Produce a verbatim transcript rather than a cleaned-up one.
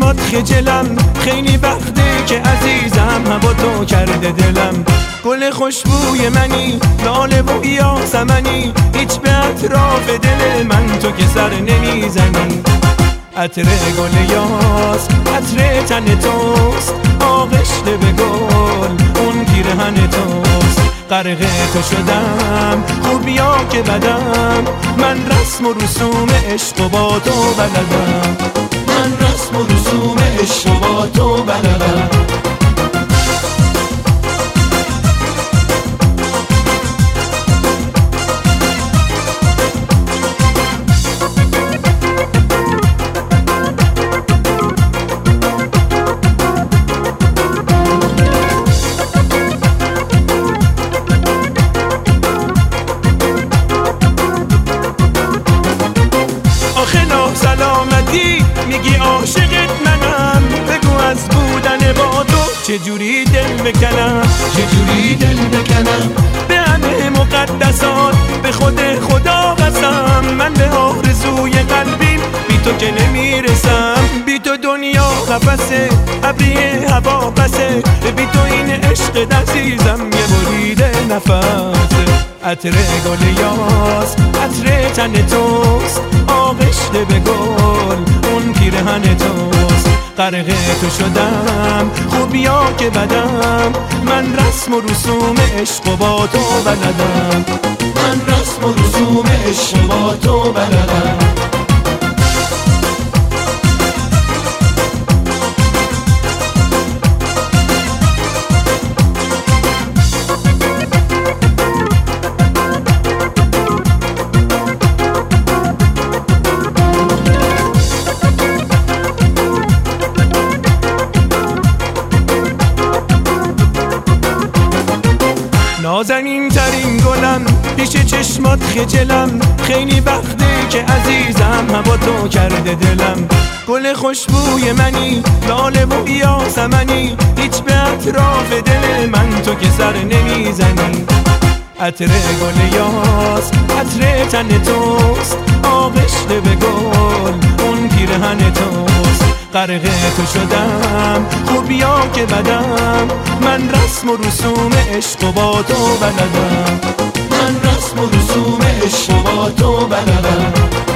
چشمات خجلم، خیلی وقته که عزیزم هوا تو کرده دلم. گل خوشبوی منی، لاله و یاسمنی، هیچ به اطراف دل من تو که سر نمیزنی. عطر گل یاس، عطر تن توست، آغشته به گل اون پیرهن توست. غرق تو شدم خوبیا که بدم، من رسم و رسوم عشق و با تو بلدم. من رسم و رسوم عشق و با تو بلدم. سلامتی میگی عاشقت منم، بگو از بودن با تو چجوری دل بکنم، چجوری دل بکنم. به همه مقدسات به خود خدا قسم، من به آرزوی قلبیم بی تو که نمیرسم. بی تو دنیا قفسه، ابریه هوا بسه، بی تو این عشق عزیزم یه بریده نفسه. عطر گل یاس، عطر تن توست، آغشته به گل اون پیرهن توست. غرق تو شدم خوبیا که بدم، من رسم و رسوم عشق و با تو بلدم. من رسم و رسوم عشق و با تو بلدم. نازنین ترین گلم، پیش چشمات خجلم، خیلی وقته که عزیزم هوا تو کرده دلم. گل خوشبوی منی، لاله و یاسمنی، هیچ به اطراف دل من تو که سر نمیزنی. عطر گل یاس، عطر تن توست، آغشته به گل اون پیرهن توست. غرق تو شدم خوبیا که بدم، من رسم و رسوم عشق و با تو بلدم. من رسم و رسوم عشق و با تو بلدم.